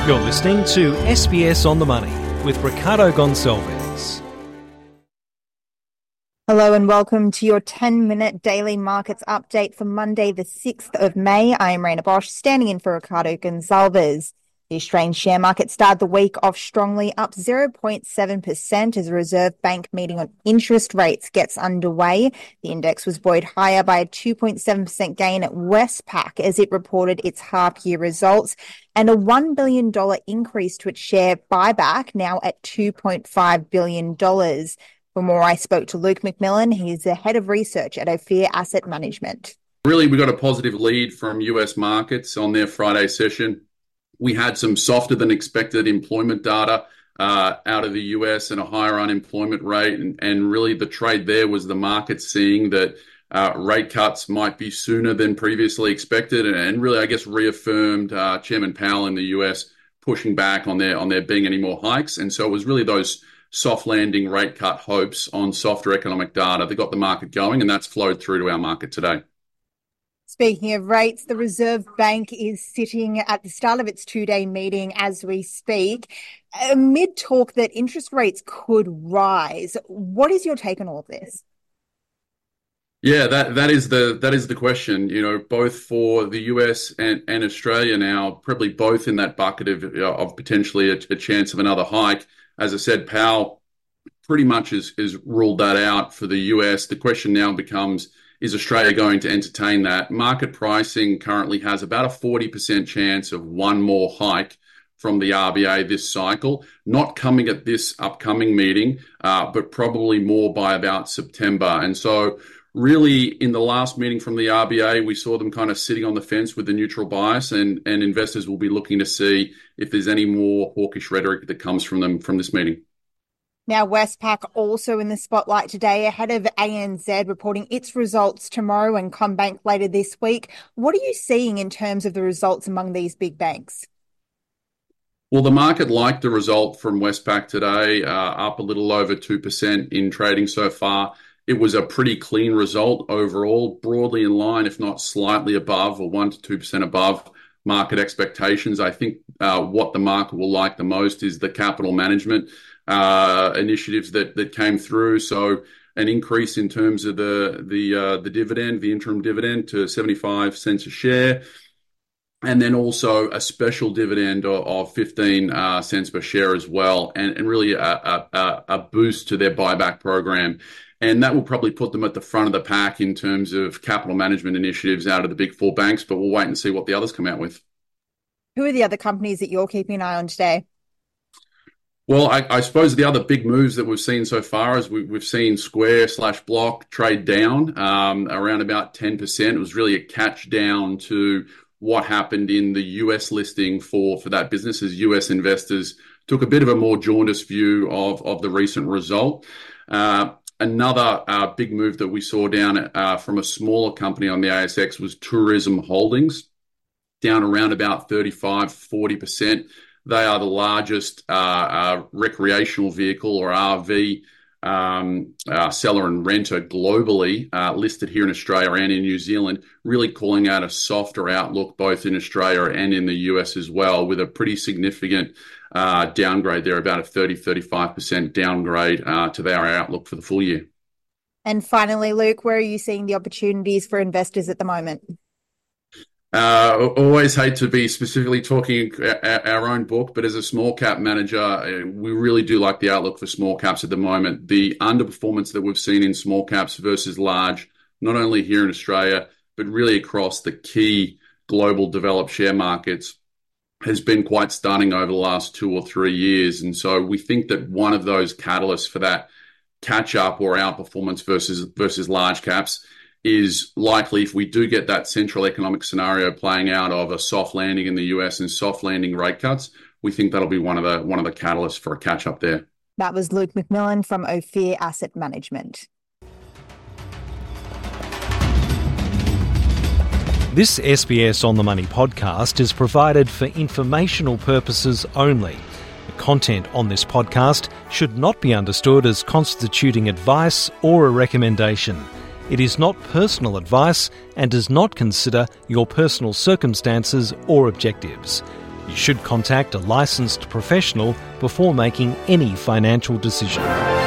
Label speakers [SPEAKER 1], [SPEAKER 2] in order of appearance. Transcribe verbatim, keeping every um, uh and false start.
[SPEAKER 1] You're listening to S B S On The Money with Ricardo Gonçalves.
[SPEAKER 2] Hello and welcome to your ten-minute daily markets update for Monday the sixth of May. I am Raina Bosch, standing in for Ricardo Gonçalves. The Australian share market started the week off strongly, up zero point seven percent as a Reserve Bank meeting on interest rates gets underway. The index was buoyed higher by a two point seven percent gain at Westpac as it reported its half-year results, and a one billion dollars increase to its share buyback, now at two point five billion dollars. For more, I spoke to Luke McMillan. He's the head of research at Ophir Asset Management.
[SPEAKER 3] Really, we got a positive lead from U S markets on their Friday session. We had some softer than expected employment data uh, out of the U S and a higher unemployment rate. And, and really the trade there was the market seeing that uh, rate cuts might be sooner than previously expected. And, and really, I guess, reaffirmed uh, Chairman Powell in the U S pushing back on there on there being any more hikes. And so it was really those soft landing rate cut hopes on softer economic data that got the market going, and that's flowed through to our market today.
[SPEAKER 2] Speaking of rates, the Reserve Bank is sitting at the start of its two-day meeting as we speak, amid talk that interest rates could rise. What is your take on all of this?
[SPEAKER 3] Yeah, that that is the that is the question. You know, both for the U S and, and Australia now, probably both in that bucket of of potentially a, a chance of another hike. As I said, Powell pretty much is is ruled that out for the U S. The question now becomes, is Australia going to entertain that? Market pricing currently has about a forty percent chance of one more hike from the R B A this cycle, not coming at this upcoming meeting, uh, but probably more by about September. And so really in the last meeting from the R B A, we saw them kind of sitting on the fence with the neutral bias, and, and investors will be looking to see if there's any more hawkish rhetoric that comes from them from this meeting.
[SPEAKER 2] Now, Westpac also in the spotlight today ahead of A N Z reporting its results tomorrow and CommBank later this week. What are you seeing in terms of the results among these big banks?
[SPEAKER 3] Well, the market liked the result from Westpac today, uh, up a little over two percent in trading so far. It was a pretty clean result overall, broadly in line, if not slightly above or one to two percent above market expectations. I think uh, what the market will like the most is the capital management uh, initiatives that that came through. So an increase in terms of the the uh, the dividend, the interim dividend to seventy-five cents a share, and then also a special dividend of, of fifteen uh, cents per share as well, and, and really a, a, a boost to their buyback program. And that will probably put them at the front of the pack in terms of capital management initiatives out of the big four banks, but we'll wait and see what the others come out with.
[SPEAKER 2] Who are the other companies that you're keeping an eye on today?
[SPEAKER 3] Well, I, I suppose the other big moves that we've seen so far is we, we've seen Square slash Block trade down um, around about ten percent. It was really a catch down to what happened in the U S listing for, for that business as U S investors took a bit of a more jaundiced view of, of the recent result. Uh, Another uh, big move that we saw down uh, from a smaller company on the A S X was Tourism Holdings, down around about thirty-five, forty percent. They are the largest uh, uh, recreational vehicle or R V um, uh, seller and renter globally, uh, listed here in Australia and in New Zealand, really calling out a softer outlook both in Australia and in the U S as well, with a pretty significant uh, downgrade there, about a thirty, thirty-five percent downgrade uh, to their outlook for the full year.
[SPEAKER 2] And finally, Luke, where are you seeing the opportunities for investors at the moment?
[SPEAKER 3] Uh, always hate to be specifically talking our own book, but as a small cap manager, we really do like the outlook for small caps at the moment. The underperformance that we've seen in small caps versus large, not only here in Australia, but really across the key global developed share markets, has been quite stunning over the last two or three years. And so we think that one of those catalysts for that catch up or outperformance versus versus large caps is likely if we do get that central economic scenario playing out of a soft landing in the U S and soft landing rate cuts, we think that'll be one of the one of the catalysts for a catch up there.
[SPEAKER 2] That was Luke McMillan from Ophir Asset Management.
[SPEAKER 1] This S B S On The Money podcast is provided for informational purposes only. The content on this podcast should not be understood as constituting advice or a recommendation. It is not personal advice and does not consider your personal circumstances or objectives. You should contact a licensed professional before making any financial decision.